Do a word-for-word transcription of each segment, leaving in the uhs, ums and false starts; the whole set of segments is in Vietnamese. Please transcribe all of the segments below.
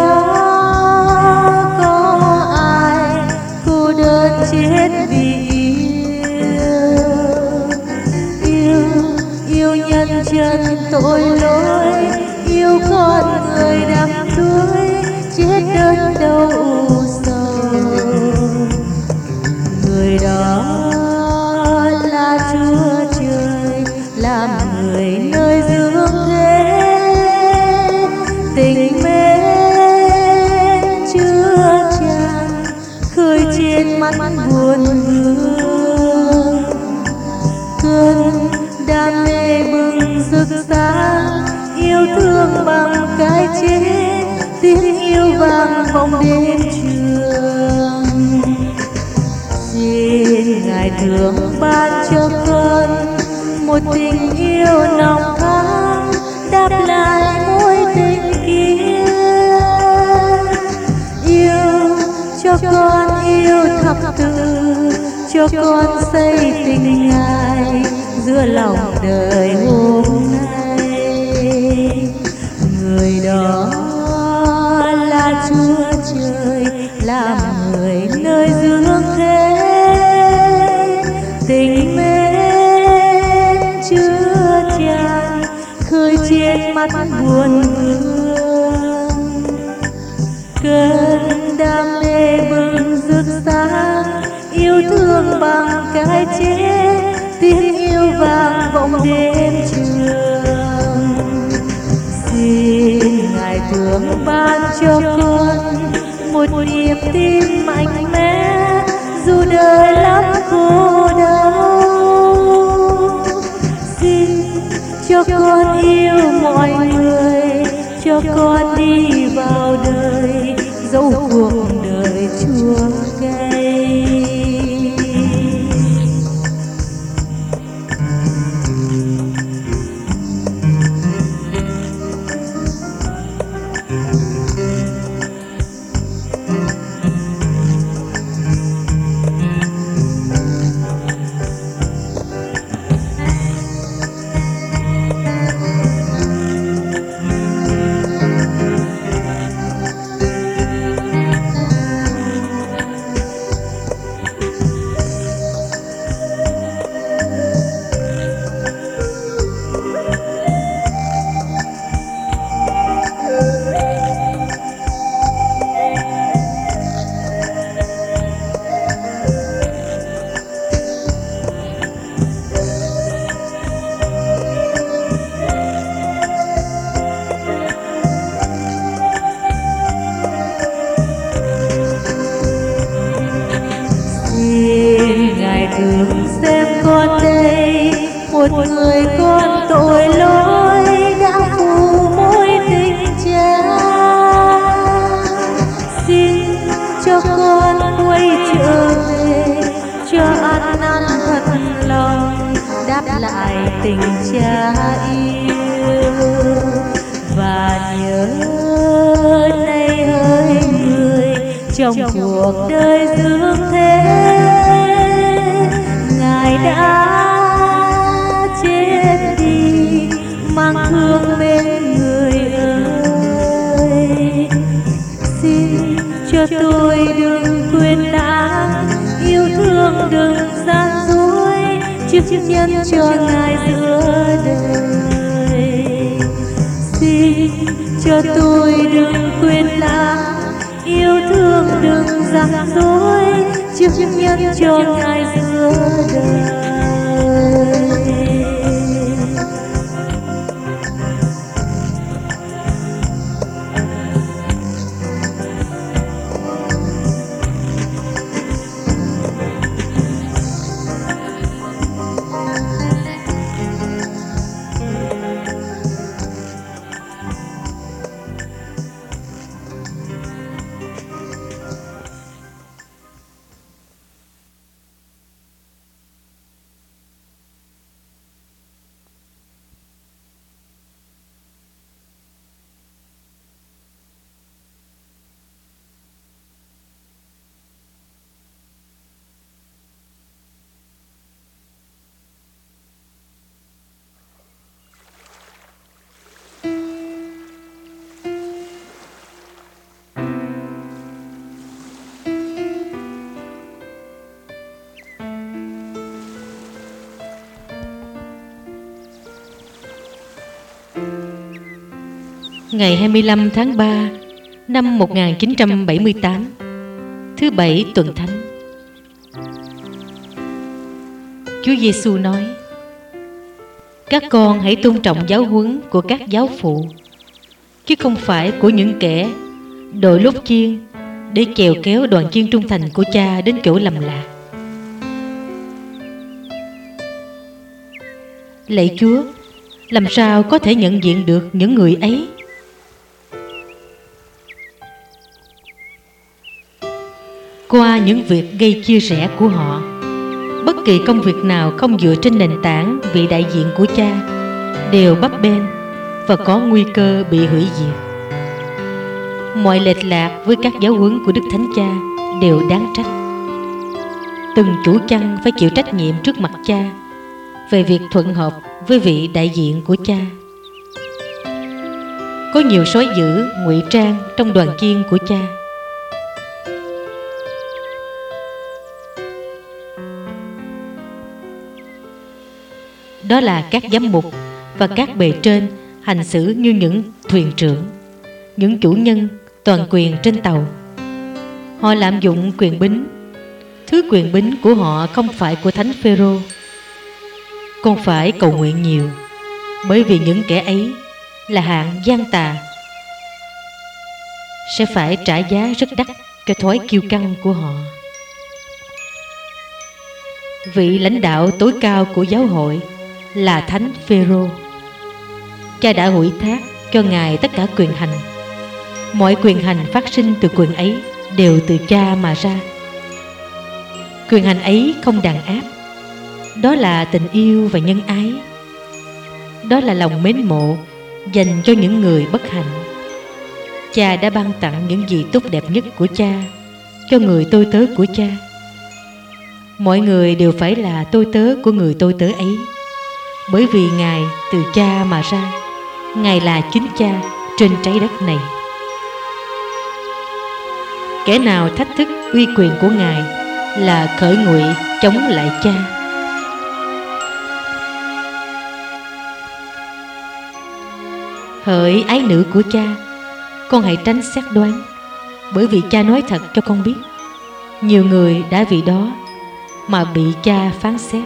đó có ai cô đơn chết vì yêu, yêu yêu nhân chân tội lỗi, yêu con người đắm đuối chết đơn đau u sầu. Người đó là Chúa Trời làm người nơi dương thế, tình mến chưa tràn khơi trên mắt buồn vương. Cơn đam mê bừng rực sáng, yêu thương bằng cái chết, tiếng yêu vang vọng đến trường. Xin Ngài thương ban cho con một tình yêu nồng thắm, đáp lại mối tình kia. Yêu cho con yêu thập tự, cho con xây tình Ngài giữa lòng đời hôm nay. Người đó là Chúa Trời làm người nơi dương thế, tình mến chưa tràn khơi trên mắt buồn vương. Cơn đam mê bừng rực sáng, yêu thương bằng cái chết, tiếng yêu vang vọng đêm trường. Xin Ngài thương ban cho con một niềm tin mạnh mẽ dù đời lắm khổ đau. Xin cho con yêu mọi người, cho con đi vào đời dẫu cuộc đời chua cay. Thương xem con đây, một người con tội lỗi đã phủ mối tình cha. Xin cho con quay trở về, cho ăn năn thật lòng, đáp lại tình cha yêu. Và nhớ nay hỡi người trong cuộc đời dương thế, Ngài đã chết đi mang thương bên người ơi. Xin cho tôi đừng quên lãng, yêu thương đừng gian dối, chức nhân cho Ngài giữa đời. Xin cho tôi đừng quên lãng, yêu thương đừng gian dối, chức nhân cho Ngài giữa đời. Ngày hai mươi lăm tháng ba năm một nghìn chín trăm bảy mươi tám, thứ bảy tuần thánh, Chúa Giêsu nói: các con hãy tôn trọng giáo huấn của các giáo phụ, chứ không phải của những kẻ đội lốt chiên để chèo kéo đoàn chiên trung thành của Cha đến chỗ lầm lạc. Lạy Chúa, làm sao có thể nhận diện được những người ấy? Qua những việc gây chia rẽ của họ, bất kỳ công việc nào không dựa trên nền tảng vị đại diện của Cha đều bấp bênh và có nguy cơ bị hủy diệt. Mọi lệch lạc với các giáo huấn của Đức Thánh Cha đều đáng trách. Từng chủ chăn phải chịu trách nhiệm trước mặt Cha về việc thuận hợp với vị đại diện của Cha. Có nhiều sói dữ ngụy trang trong đoàn chiên của Cha. Đó là các giám mục và các bề trên hành xử như những thuyền trưởng, những chủ nhân toàn quyền trên tàu. Họ lạm dụng quyền bính. Thứ quyền bính của họ không phải của Thánh Phêrô. Con phải cầu nguyện nhiều, bởi vì những kẻ ấy là hạng gian tà, sẽ phải trả giá rất đắt cho thói kiêu căng của họ. Vị lãnh đạo tối cao của giáo hội là Thánh Phêrô. Cha đã ủy thác cho Ngài tất cả quyền hành. Mọi quyền hành phát sinh từ quyền ấy đều từ Cha mà ra. Quyền hành ấy không đàn áp. Đó là tình yêu và nhân ái. Đó là lòng mến mộ dành cho những người bất hạnh. Cha đã ban tặng những gì tốt đẹp nhất của Cha cho người tôi tớ của Cha. Mọi người đều phải là tôi tớ của người tôi tớ ấy, bởi vì Ngài từ Cha mà ra. Ngài là chính Cha trên trái đất này. Kẻ nào thách thức uy quyền của Ngài là khởi ngụy chống lại Cha. Hỡi ái nữ của Cha, con hãy tránh xét đoán, bởi vì Cha nói thật cho con biết, nhiều người đã vì đó mà bị Cha phán xét.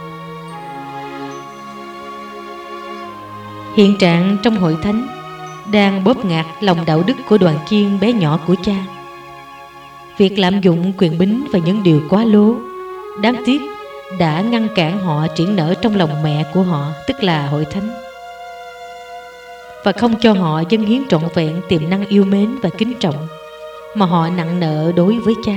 Hiện trạng trong hội thánh đang bóp nghẹt lòng đạo đức của đoàn chiên bé nhỏ của Cha. Việc lạm dụng quyền bính và những điều quá lố, đáng tiếc, đã ngăn cản họ triển nở trong lòng mẹ của họ, tức là hội thánh, và không cho họ dâng hiến trọn vẹn tiềm năng yêu mến và kính trọng mà họ nặng nợ đối với Cha.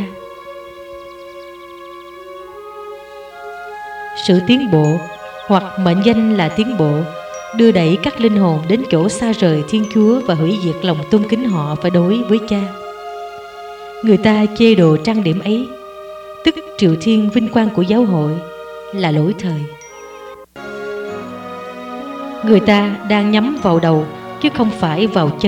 Sự tiến bộ, hoặc mệnh danh là tiến bộ, đưa đẩy các linh hồn đến chỗ xa rời Thiên Chúa và hủy diệt lòng tôn kính họ phải đối với Cha. Người ta chê đồ trang điểm ấy, tức triều thiên vinh quang của giáo hội, là lỗi thời. Người ta đang nhắm vào đầu chứ không phải vào chân.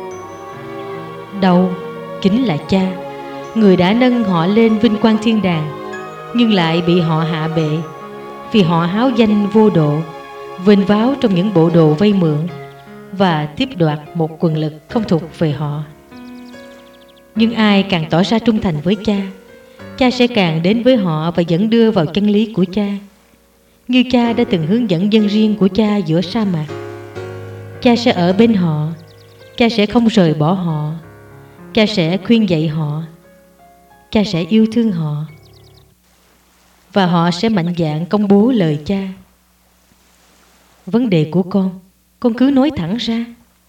Đầu chính là Cha, người đã nâng họ lên vinh quang thiên đàng, nhưng lại bị họ hạ bệ vì họ háo danh vô độ, vênh váo trong những bộ đồ vay mượn và tiếp đoạt một quyền lực không thuộc về họ. Nhưng ai càng tỏ ra trung thành với Cha, Cha sẽ càng đến với họ và dẫn đưa vào chân lý của Cha, như Cha đã từng hướng dẫn dân riêng của Cha giữa sa mạc. Cha sẽ ở bên họ, Cha sẽ không rời bỏ họ, Cha sẽ khuyên dạy họ, Cha sẽ yêu thương họ, và họ sẽ mạnh dạn công bố lời Cha. Vấn đề của con, con cứ nói thẳng ra.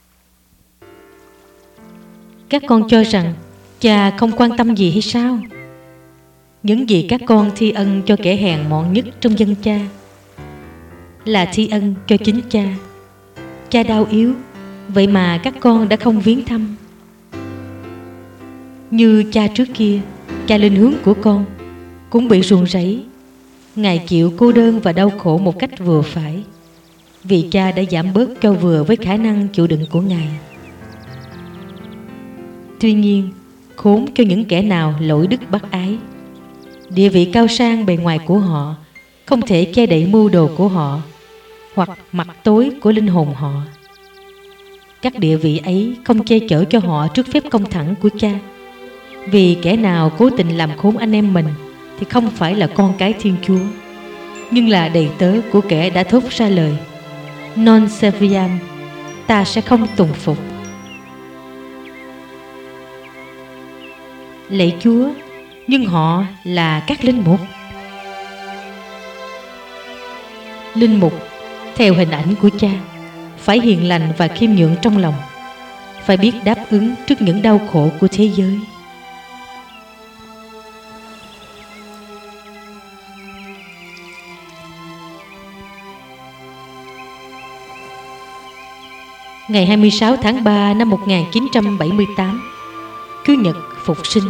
Các con cho rằng Cha không quan tâm gì hay sao? Những gì các con thi ân cho kẻ hèn mọn nhất trong dân Cha là thi ân cho chính Cha. Cha đau yếu, vậy mà các con đã không viếng thăm. Như Cha trước kia, Cha linh hướng của con cũng bị ruồng rẫy. Ngài chịu cô đơn và đau khổ một cách vừa phải, vì Cha đã giảm bớt cho vừa với khả năng chịu đựng của Ngài. Tuy nhiên, khốn cho những kẻ nào lỗi đức bác ái. Địa vị cao sang bề ngoài của họ không thể che đậy mưu đồ của họ hoặc mặt tối của linh hồn họ. Các địa vị ấy không che chở cho họ trước phép công thẳng của cha. Vì kẻ nào cố tình làm khốn anh em mình thì không phải là con cái Thiên Chúa, nhưng là đầy tớ của kẻ đã thốt ra lời Non serviam, ta sẽ không tùng phục. Lạy Chúa, nhưng họ là các linh mục. Linh mục theo hình ảnh của cha phải hiền lành và khiêm nhượng trong lòng, phải biết đáp ứng trước những đau khổ của thế giới. Ngày hai mươi sáu tháng ba năm một nghìn chín trăm bảy mươi tám, Chủ nhật Phục sinh.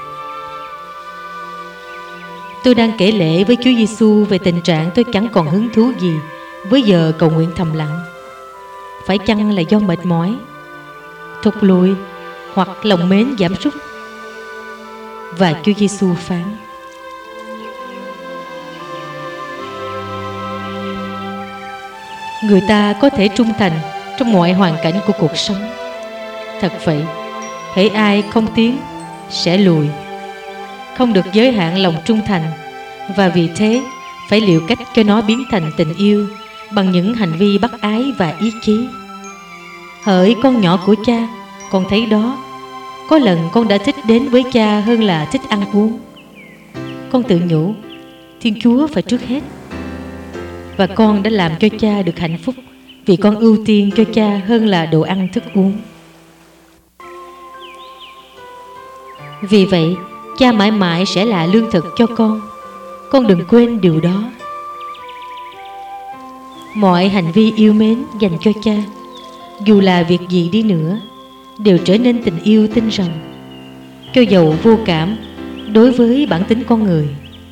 Tôi đang kể lể với Chúa Giêsu về tình trạng tôi chẳng còn hứng thú gì với giờ cầu nguyện thầm lặng. Phải chăng là do mệt mỏi, thụt lùi hoặc lòng mến giảm sút? Và Chúa Giêsu phán: người ta có thể trung thành trong mọi hoàn cảnh của cuộc sống. Thật vậy, hễ ai không tiến sẽ lùi, không được giới hạn lòng trung thành, và vì thế phải liệu cách cho nó biến thành tình yêu bằng những hành vi bác ái và ý chí. Hỡi con nhỏ của cha, con thấy đó, có lần con đã thích đến với cha hơn là thích ăn uống. Con tự nhủ Thiên Chúa phải trước hết, và con đã làm cho cha được hạnh phúc vì con ưu tiên cho cha hơn là đồ ăn thức uống. Vì vậy, cha mãi mãi sẽ là lương thực cho con. Con đừng quên điều đó. Mọi hành vi yêu mến dành cho cha, dù là việc gì đi nữa, đều trở nên tình yêu tinh rồng, cho dầu vô cảm đối với bản tính con người.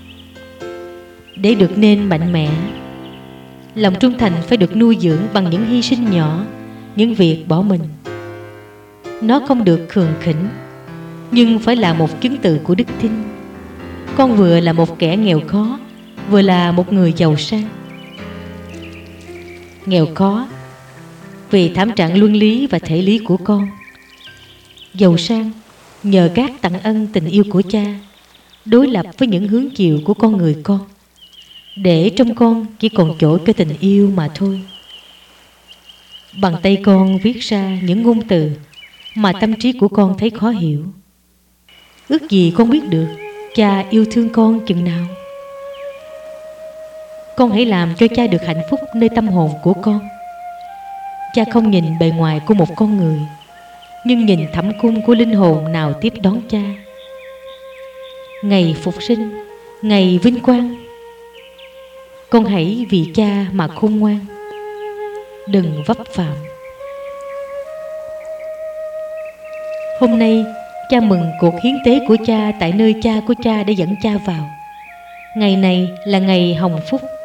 Để được nên mạnh mẽ, lòng trung thành phải được nuôi dưỡng bằng những hy sinh nhỏ, những việc bỏ mình. Nó không được khường khỉnh, nhưng phải là một chứng tự của đức tin. Con vừa là một kẻ nghèo khó, vừa là một người giàu sang. Nghèo khó vì thảm trạng luân lý và thể lý của con. Giàu sang nhờ các tặng ân tình yêu của cha, đối lập với những hướng chiều của con người con, để trong con chỉ còn chỗ cho tình yêu mà thôi. Bằng tay con viết ra những ngôn từ mà tâm trí của con thấy khó hiểu. Ước gì con biết được cha yêu thương con chừng nào. Con hãy làm cho cha được hạnh phúc nơi tâm hồn của con. Cha không nhìn bề ngoài của một con người, nhưng nhìn thẳm cung của linh hồn nào tiếp đón cha. Ngày phục sinh, ngày vinh quang, con hãy vì cha mà khôn ngoan, đừng vấp phạm. Hôm nay cha mừng cuộc hiến tế của cha tại nơi cha của cha đã dẫn cha vào. Ngày này là ngày hồng phúc,